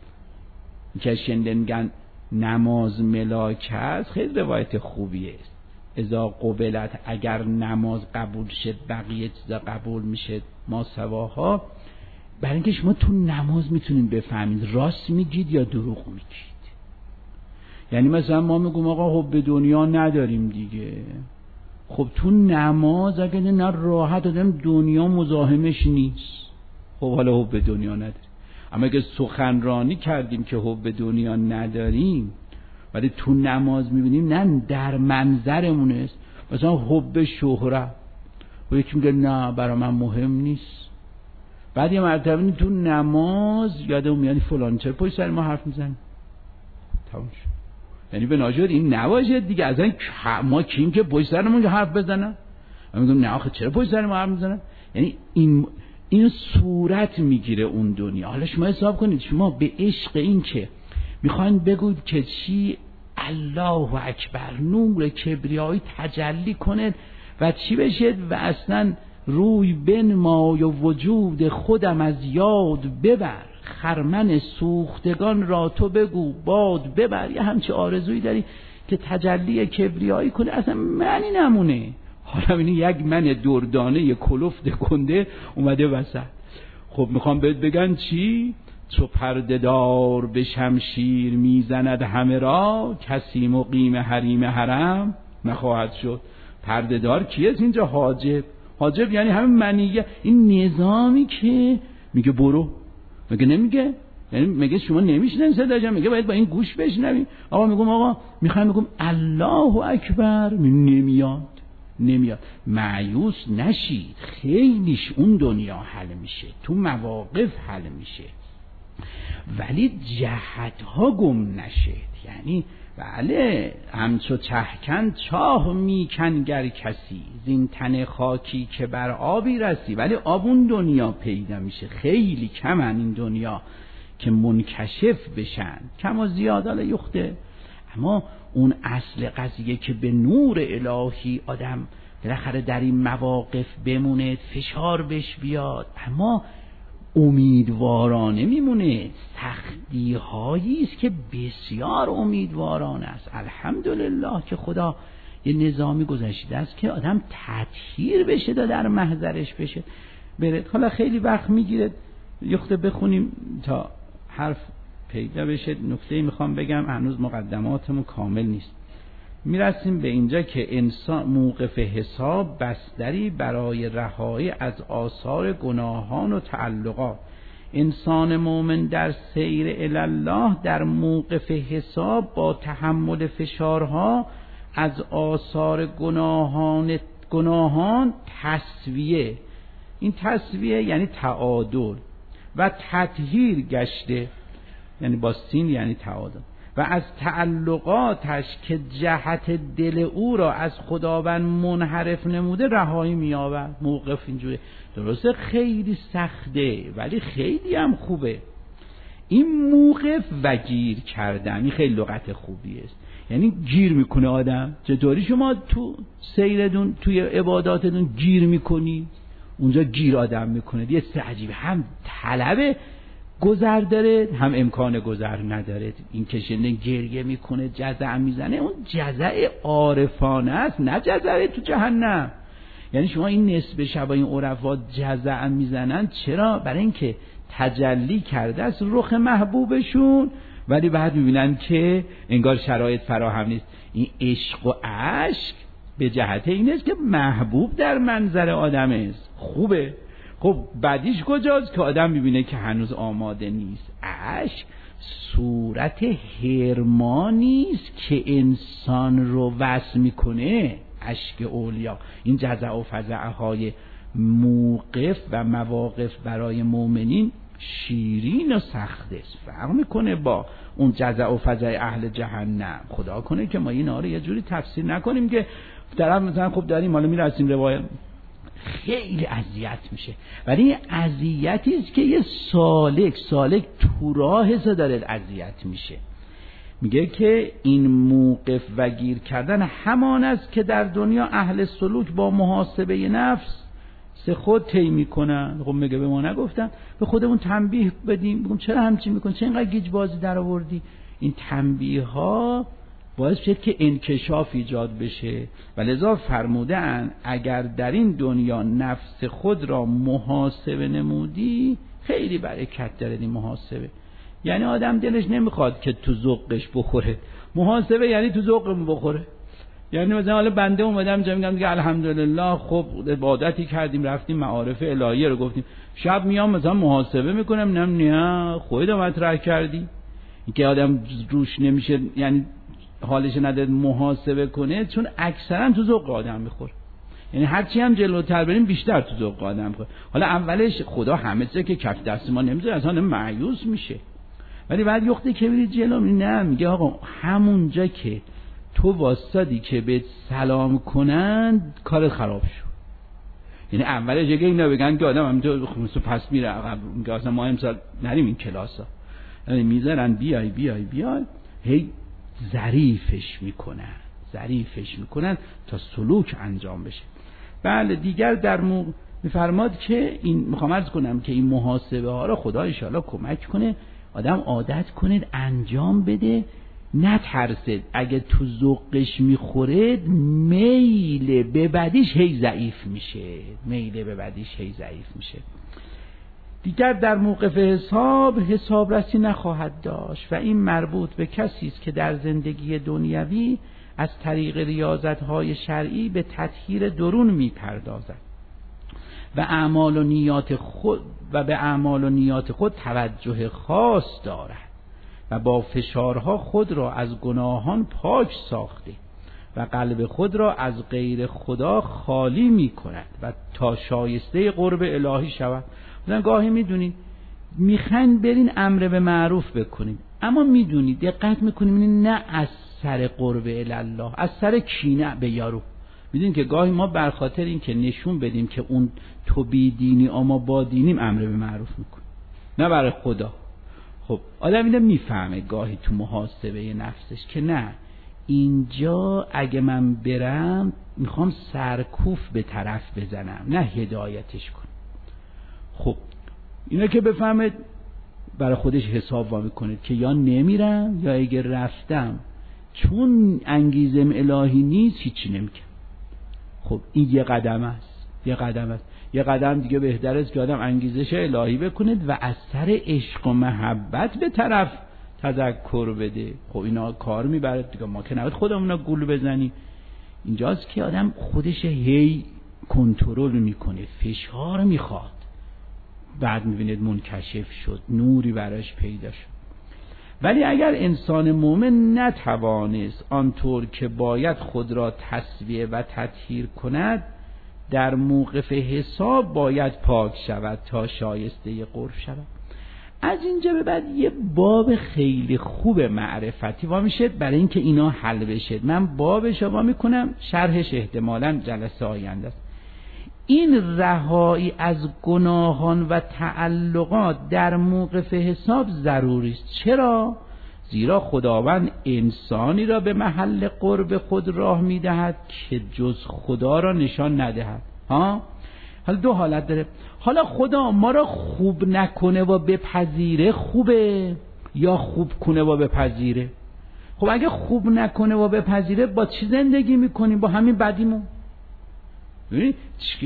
که شنیدن نماز ملاک است، خیلی روایت خوبی است. اذا قبلت، اگر نماز قبول شد بقیه چیزا قبول میشه ما سواها. برای اینکه شما تو نماز میتونید بفهمید راست میگید یا دروغ میگید. یعنی مثلا ما میگم آقا حب دنیا نداریم دیگه، خب تو نماز اگه نه راحت آدم دنیا مزاحمش نیست، خب حالا حب دنیا نداریم. اما اگه سخنرانی کردیم که حب دنیا نداریم ولی تو نماز میبینیم نه در منظرمون است، مثلا حب شهرت، و یکی میگه نه برای من مهم نیست. بعد یه مرتبه تو نماز یادم میاد فلان چرا پشت سر ما حرف میزنه، تمام شد. یعنی به ناجور این نباشه دیگه، اصلا ما کیم که پشت سرمون حرف بزنن؟ من میگم نه آخه چرا پشت سر ما حرف میزنن؟ یعنی این صورت میگیره اون دنیا. حالا شما حساب کنید، شما به عشق این که میخواین بگوید که چی الله اکبر، نور کبریایی تجلی کنه و چی بشه و اصلا روی بنمای و وجود خودم از یاد ببر، خرمن سوختگان را تو بگو باد ببر. یه همچی آرزویی داری که تجلی کبریایی کنه، اصلا معنی نمونه. حالا این یک من دردانه، یک کلفت گنده اومده وسط. خب میخوام بهت بگن چی؟ چو پرده دار به شمشیر میزند همه را، کسی مقیم حریم حرم نخواهد شد. پرده دار کیست اینجا؟ حاجب یعنی همین منیه، این نظامی که میگه برو، میگه نمیگه، یعنی میگه شما نمیشنن صداش، میگه باید با این گوش بشنوی. آقا میگم آقا میخوام بگم الله اکبر، نمیاد. مایوس نشید، خیلیش اون دنیا حل میشه، تو مواقف حل میشه، ولی جهتها گم نشید. یعنی بله همچو چهکن چاه میکنگر کسی، زین تن خاکی که بر آبی رسی. ولی آب اون دنیا پیدا میشه، خیلی کمن این دنیا که منکشف بشن، کم و زیاد حالا یخته. اما اون اصل قضیه که به نور الهی آدم بالاخره در این مواقف بمونه، فشار بش بیاد اما امیدوارانه میمونه. سختی هایی است که بسیار امیدوارانه است. الحمدلله که خدا یه نظامی گذاشته است که آدم تطهیر بشه، در محضرش بشه بره. حالا خیلی وقت میگیره، یخته بخونیم تا حرف پیدا بشه. نکته میخوام بگم، هنوز مقدماتمون کامل نیست. میرسیم به اینجا که انسان موقف حساب بستری برای رهایی از آثار گناهان و تعلقات. انسان مومن در سیر الی الله در موقف حساب با تحمل فشارها از آثار گناهان تسویه، این تسویه یعنی تعادل و تطهیر گشته، یعنی با سین یعنی تعادل، و از تعلقاتش که جهت دل او را از خداوند منحرف نموده رهایی می‌یابد. موقف اینجوری درسته خیلی سخته ولی خیلی هم خوبه. این موقف و گیر کردن، این خیلی لغت خوبی است. یعنی گیر میکنه آدم. چطوری شما تو سیرتون توی عباداتتون گیر میکنی؟ اونجا گیر آدم میکنه. یه عجیبه، هم طلب گذر داره هم امکان گذر نداره. این کشنده گریه میکنه، جزع میزنه، اون جزع عارفانه است، نه جزع تو جهنم. یعنی شما این نصف شب این عرفا جزع میزنن، چرا؟ برای اینکه تجلی کرده است رخ محبوبشون، ولی بعد میبینن که انگار شرایط فراهم نیست. این عشق و اشک به جهت این است که محبوب در منظر آدم است، خوبه. خب بعدیش کجاست؟ که آدم میبینه که هنوز آماده نیست. اشک صورت حرمانی است که انسان رو وصل میکنه، اشک اولیا. این جزع و فزع های موقف و مواقف برای مؤمنین شیرین و سخت است، فرق میکنه با اون جزع و فزع اهل جهنم. خدا کنه که ما اینا رو یه جوری تفسیر نکنیم که طرف مثلا خب داریم حالا میرسیم روایت خیلی اذیت میشه، ولی این اذیتی است که یه سالک تو راهش داره اذیت میشه. میگه که این موقف و گیر کردن همان است که در دنیا اهل سلوک با محاسبه نفس خود طی میکنن. خب میگه به ما نگفتن به خودمون تنبیه بدیم، بگم چرا همچین میکنی، چرا اینقدر گیج بازی در آوردی؟ این تنبیه ها باعث شد که انکشاف ایجاد بشه و لذا فرمودن اگر در این دنیا نفس خود را محاسبه نمودی خیلی برکت داره این محاسبه. یعنی آدم دلش نمیخواد که تو ذوقش بخوره، محاسبه یعنی تو ذوقمون بخوره. یعنی مثلا حالا بنده اومدم جا میگم دیگه الحمدلله خب عبادتی کردیم رفتیم معارف الهیه رو گفتیم، شب میام مثلا محاسبه میکنم نه خودت مطرح کردی. این که آدم روش نمیشه یعنی حالش نداره محاسبه کنه، چون اکثرا تو ذوق آدم میخوره. یعنی هرچی هم جلوتر بریم بیشتر تو ذوق آدم میخوره. حالا اولش خدا همه چیزه که کف دست ما نمیذاره اصلا مایوس میشه، ولی بعد یخته که بری جلو نه میگه آقا همونجا که تو واسطادی که بهت سلام کنند کارت خراب شد. یعنی اولش اگه اینا بگن که آدم همینطور خمسو پس میره عقب، میگه اصلا ما امسال نریم این کلاسا، یعنی میذارن بیای هی ظریفش میکنن تا سلوک انجام بشه. بله دیگر در میفرماد که این میخوام عرض کنم که این محاسبه ها رو خدا ان شاءالله کمک کنه آدم عادت کنه انجام بده، نترسد اگه تو ذوقش میخوره میل به بدیش هی ضعیف میشه. دیگر در موقف حسابرسی نخواهد داشت و این مربوط به کسی است که در زندگی دنیوی از طریق ریاضت‌های شرعی به تطهیر درون میپردازد و به اعمال و نیات خود توجه خاص دارد و با فشارها خود را از گناهان پاک ساخته و قلب خود را از غیر خدا خالی می کند و تا شایسته قرب الهی شود. مثلا گاهی میدونید میخواین برین امر به معروف بکنید، اما میدونید دقت میکنید نه از سر قرب الله، از سر کینه به یارو. میدونید که گاهی ما بر خاطر این که نشون بدیم که اون تو بی دینی اما با دینیم امر به معروف میکنیم، نه برای خدا. خب آدم اینو میفهمه گاهی تو محاسبه نفسش که نه اینجا اگه من برم میخوام سرکوف به طرف بزنم نه هدایتش کنم. خب اینا که بفهمه برای خودش حساب وامی کنه که یا نمیرم یا اگه رفتم چون انگیزم الهی نیست هیچی نمیکنم. خب این یه قدم است. یه قدم دیگه بهتر است که آدم انگیزش الهی بکنه و از سر عشق و محبت به طرف تذکر بده. خب اینا کار میبره دیگه، ما که نباید خودمون گول بزنیم. اینجاست که آدم خودش هی کنترل میکنه، فشار میخواد، بعد میبینید منکشف شد، نوری براش پیدا شد. ولی اگر انسان مومن نتوانست آنطور که باید خود را تسویه و تطهیر کند، در موقف حساب باید پاک شود تا شایسته قرب شود. از اینجا به بعد یه باب خیلی خوب معرفتی وا میشه برای اینکه اینا حل بشه. من بابش وا میکنم، شرحش احتمالاً جلسه آینده است. این رهایی از گناهان و تعلقات در موقف حساب ضروری است. چرا؟ زیرا خداوند انسانی را به محل قرب خود راه میدهد که جز خدا را نشان ندهد. حالا دو حالت داره. حالا خدا ما را خوب نکنه و بپذیره خوبه یا خوب کنه و بپذیره؟ خب اگه خوب نکنه و بپذیره با چی زندگی میکنیم؟ با همین بدیمون. ببینید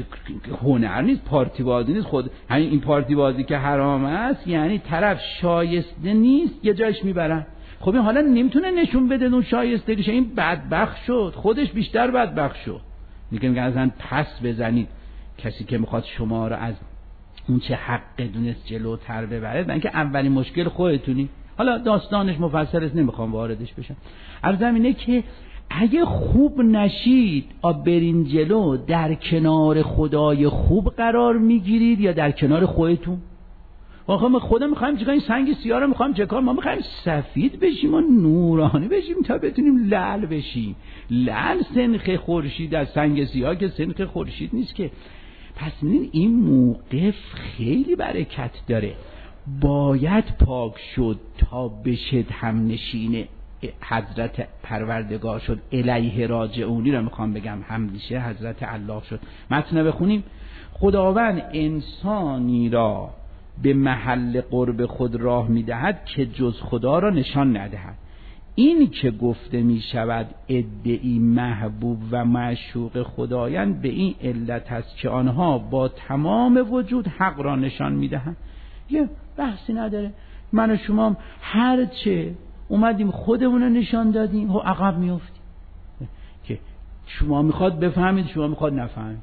هنر نیست، پارتی بازی نیست. خود همین این پارتی بازی که حرام است یعنی طرف شایسته نیست یه جایش میبرن. خب این حالا نمیتونه نشون بده اون شایستگیشه، این بدبخت شد، خودش بیشتر بدبخت شد. میگه ازن پس بزنید کسی که میخواد شما رو از اون چه حق دونست جلوتر ببره، من که اولین مشکل خودتونی. حالا داستانش مفصل است نمیخوام واردش بشم. عرضم اینه که اگه خوب نشید برین جلو، در کنار خدای خوب قرار میگیرید یا در کنار خودتون؟ ما خدا میخوایم چیکار؟ این سنگ سیاه رو میخوایم چیکار؟ ما میخوایم سفید بشیم و نورانی بشیم تا بتونیم لعل بشیم. لعل سنخ خورشید از سنگ سیاه که سنخ خورشید نیست که. پس این موقف خیلی برکت داره. باید پاک شد تا بشد هم نشینه حضرت پروردگار شد. الیه راجعونی رو میخوام بگم، همدیشه حضرت الله شد. متن بخونیم. خداوند انسانی را به محل قرب خود راه میدهد که جز خدا را نشان ندهد. این که گفته می شود ادعی محبوب و معشوق خدایند، به این علت است که آنها با تمام وجود حق را نشان میدهند. یه بحثی نداره. من و شما هرچه اومدیم خودمون رو نشان دادیم و عقب میافتیم که شما میخواد بفهمید، شما میخواد نفهمید.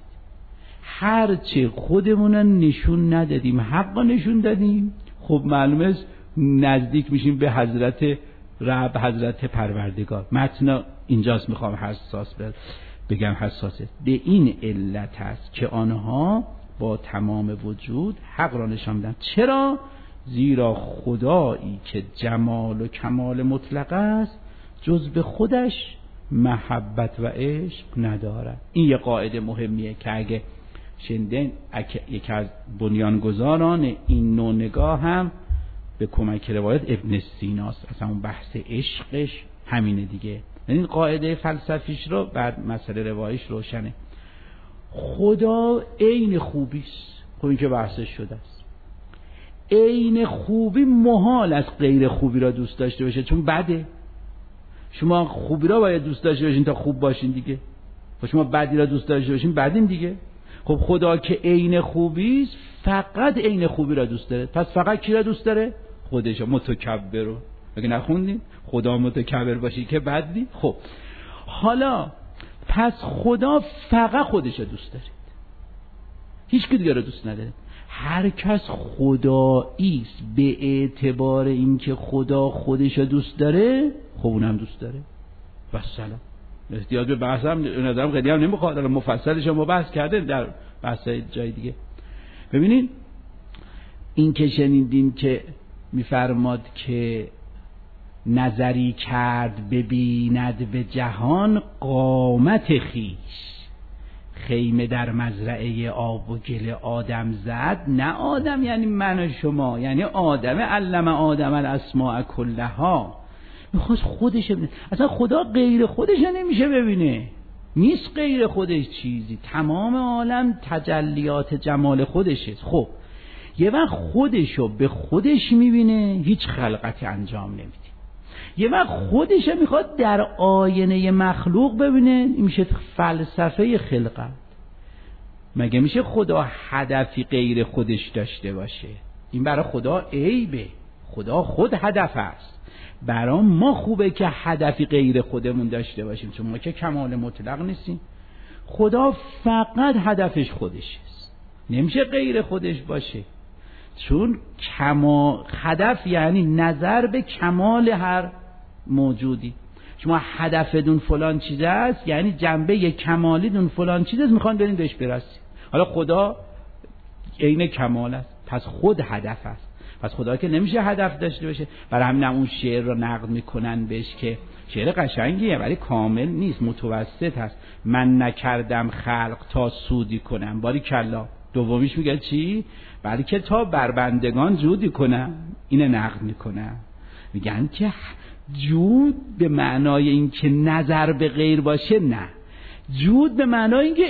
هرچه خودمون رو نشون ندادیم، حق رو نشون دادیم، خب معلومه نزدیک میشیم به حضرت رب، حضرت پروردگار. متن اینجاست میخوام حساس بگم، حساسه. به این علت است که آنها با تمام وجود حق را نشان میدن. چرا؟ زیرا خدایی که جمال و کمال مطلق است جز به خودش محبت و عشق ندارد. این یه قاعده مهمیه که اگه شنیدین، یکی از بنیانگذاران این نوع نگاه هم به کمک روایت ابن سیناست. اصلا اون بحث عشقش همینه دیگه. این قاعده فلسفیش رو بعد مسئله روایش روشنه. خدا عین خوبیست. خب این که بحثش شده است. عین خوبی محال از غیر خوبی را دوست داشته باشه، چون بده. شما خوبی را باید دوست داشته باشین تا خوب باشین دیگه. خب شما بدی را دوست داشته باشین بدین دیگه. خب خدا که عین خوبیست فقط عین خوبی را دوست داره. پس فقط کی را دوست داره؟ خودش. متکبر رو اگه نخوندین خدا متکبر باشی که بد نی. خب حالا پس خدا فقط خودش را دوست داره، هیچ کی دیگه را دوست نداره. هر کس خداییست به اعتبار اینکه خدا خودش را دوست داره، خب اونم دوست داره. و سلام. احتیاج به بحث هم نظرم خیلی هم نمیخواد، الان مفصلش هم بحث کرده در بحث جای دیگه. ببینین این که شنیدین که میفرماد که نظری کرد ببیند به جهان قامت خیش، خیمه در مزرعه آب و گل آدم زد. نه آدم یعنی من و شما، یعنی آدم علم آدم الاسماء کلها. میخواست خودش ببینه. اصلا خدا غیر خودش نمیشه ببینه، نیست غیر خودش چیزی. تمام عالم تجلیات جمال خودشه. خب یه وقت خودشو به خودش میبینه، هیچ خلقتی انجام نمیده. یه وقت خودش میخواد در آینه مخلوق ببینه، این میشه فلسفه خلقت. مگه میشه خدا هدفی غیر خودش داشته باشه؟ این برای خدا عیبه. خدا خود هدف است. برای ما خوبه که هدفی غیر خودمون داشته باشیم، چون ما که کمال مطلق نیستیم. خدا فقط هدفش خودشه، نمیشه غیر خودش باشه، چون هدف یعنی نظر به کمال هر موجودی. شما هدفتون فلان چیز است، یعنی جنبه کمالیتون فلان چیز است، میخوان برین بهش برسید. حالا خدا عین کمال است، پس خود هدف است. پس خدا که نمیشه هدف داشته باشه. برای همین اون شعر رو نقد میکنن بهش که شعر قشنگیه ولی کامل نیست، متوسط هست. من نکردم خلق تا سودی کنم. باری کلا. دومیش میگه چی؟ بلکه تا بر بندگان جودی کنم. اینه نقد میکنن، میگن که جود به معنای این که نظر به غیر باشه، نه. جود به معنای این که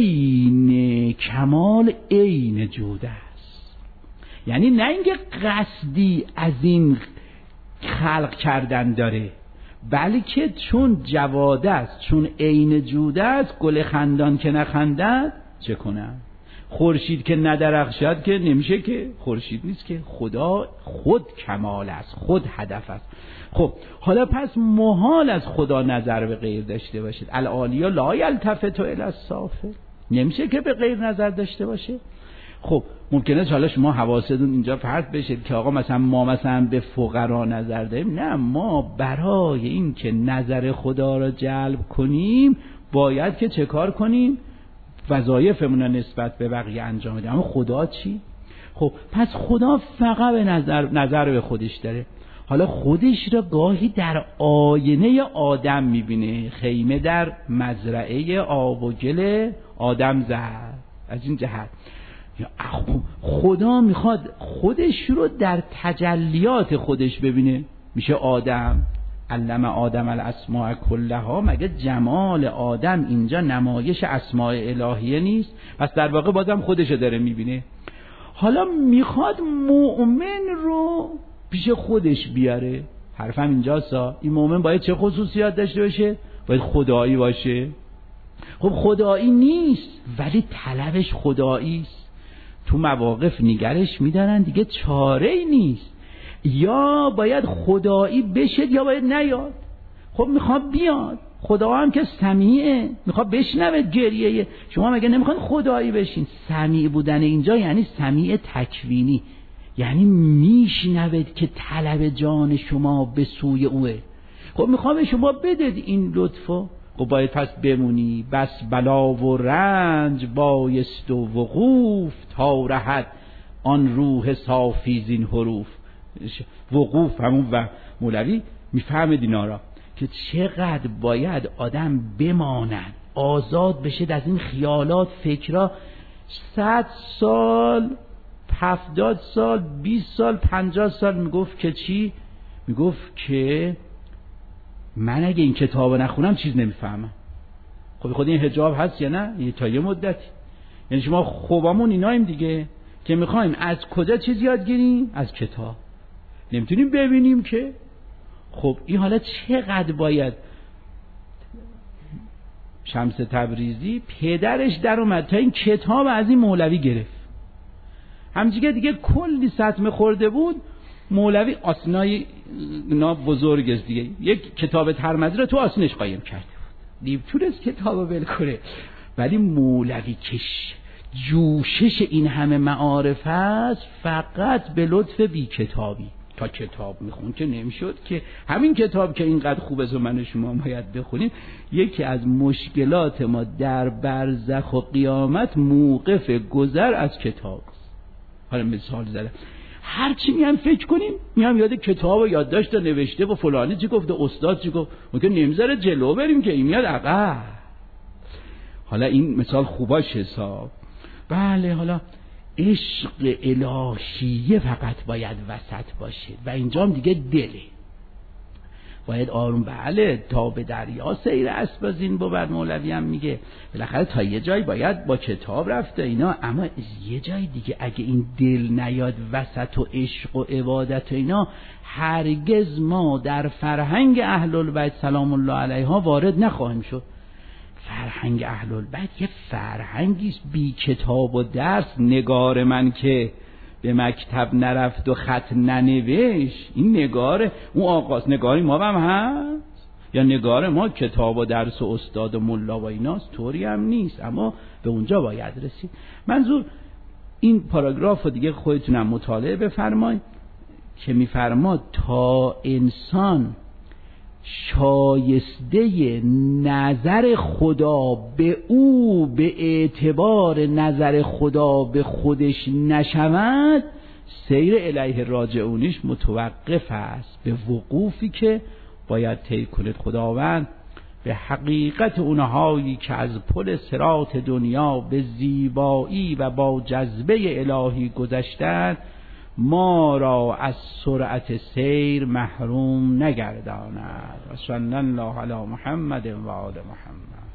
عین کمال عین جود است. یعنی نه اینکه قصدی از این خلق کردن داره، بلکه چون جواده است، چون عین جود است، گل خندان که نخندد چه کنم؟ خورشید که ندرخشد که نمیشه، که خورشید نیست که. خدا خود کمال است، خود هدف است. خب حالا پس محال از خدا نظر به غیر داشته باشید. العالیا لا یلتفت الی السافل، نمیشه که به غیر نظر داشته باشه. خب ممکنه حالا شما حواستون اینجا پرت بشه که آقا مثلا ما مثلا به فقرا نظر داریم. نه، ما برای این که نظر خدا را جلب کنیم باید که چه کار کنیم؟ وظایفمون را نسبت به بقیه انجام بدیم. اما خدا چی؟ خب پس خدا فقط به نظر به خودش داره. حالا خودش را گاهی در آینه آدم میبینه. خیمه در مزرعه آب و گل آدم زد. از این جهت خدا میخواد خودش رو در تجلیات خودش ببینه. میشه آدم، علم آدم الاسماء کلها. مگه جمال آدم اینجا نمایش اسماء الهیه نیست؟ پس در واقع بازم خودش داره میبینه. حالا میخواد مؤمن رو پیش خودش بیاره. حرفم اینجاست، این مؤمن باید چه خصوصیات داشته باشه؟ باید خدایی باشه. خب خدایی نیست ولی طلبش خدایی است. تو مواقف نگرش میدارن دیگه چاره ای نیست، یا باید خدایی بشه یا باید نیاد. خب میخواد بیاد. خدا هم که سمیعه، میخواد بشنوه گریه شما. مگه نمیخواد خدایی بشین؟ سمیع بودن اینجا یعنی سمیع تکوینی، یعنی میشنوید که طلب جان شما به سوی اوه. خب میخواد به شما بدید این لطفو. خب باید پس بمونی. بس بلا و رنج بایست و وقوف، تا رهد آن روح صافی زین حروف. وقوف همون و مولوی میفهمد اینا را که چقدر باید آدم بماند، آزاد بشه از این خیالات، فکرها. 100 سال، 70 سال، 20 سال، 50 سال میگفت که چی؟ میگفت که من اگه این کتاب نخونم چیز نمیفهمم. خب خود این حجاب هست یا نه؟ تا یه مدتی. یعنی شما خوبامون ایناییم دیگه که میخوایم از کجا چیز یاد گیریم؟ از کتاب. نمیتونیم ببینیم که. خب این حالا چقدر باید. شمس تبریزی پدرش در اومد تا این کتاب از این مولوی گرفت. همچنین دیگه کلی سطمه خورده بود. مولوی آسنای اینا بزرگ است دیگه. یک کتاب ترمذی رو تو آسنش قایم کرده بود. نمیتونست کتابو ول کنه. ولی مولوی کش جوشش این همه معارف است فقط به لطف بی کتابی. تا کتاب میخون که نمیشد که. همین کتاب که اینقدر خوب است و من و شما باید بخونیم. یکی از مشکلات ما در برزخ و قیامت موقف گذر از کتاب است. حالا مثال زدم. هر چی میام فکر کنیم میام یاد کتاب و یادداشت نوشته و فلانی چی گفته، استاد چی گفت، ممکن نمیذاره جلو بریم که این میاد عقب. حالا این مثال خوباش حساب. بله، حالا عشق الهیه فقط باید وسط باشه و اینجام دیگه دله باید آروم. بله، تا به دریا سیر اسبازین بود. مولوی هم میگه بالاخره تا یه جای باید با کتاب رفته اینا، اما یه جای دیگه اگه این دل نیاد وسط و عشق و عبادت و اینا، هرگز ما در فرهنگ اهل البیت سلام الله علیها وارد نخواهیم شد. فرهنگ اهل البیت یه فرهنگی است بی کتاب و درس. نگار من که به مکتب نرفت و خط ننوشت، این نگاره اون آغاز نگاری ما هم هست؟ یا نگار ما کتاب و درس و استاد و ملا و ایناست؟ طوری هم نیست، اما به اونجا باید رسید. منظور این پاراگراف رو دیگه خودتونم مطالعه بفرمایید که میفرماد تا انسان شایسته نظر خدا به او به اعتبار نظر خدا به خودش نشود، سیر الیه راجعونیش متوقف است به وقوفی که باید طی کنید. خداوند به حقیقت اونهایی که از پل صراط دنیا به زیبایی و با جذبه الهی گذشتند ما را از سرعت سیر محروم نگرداند. و صلی الله علی محمد و آل محمد.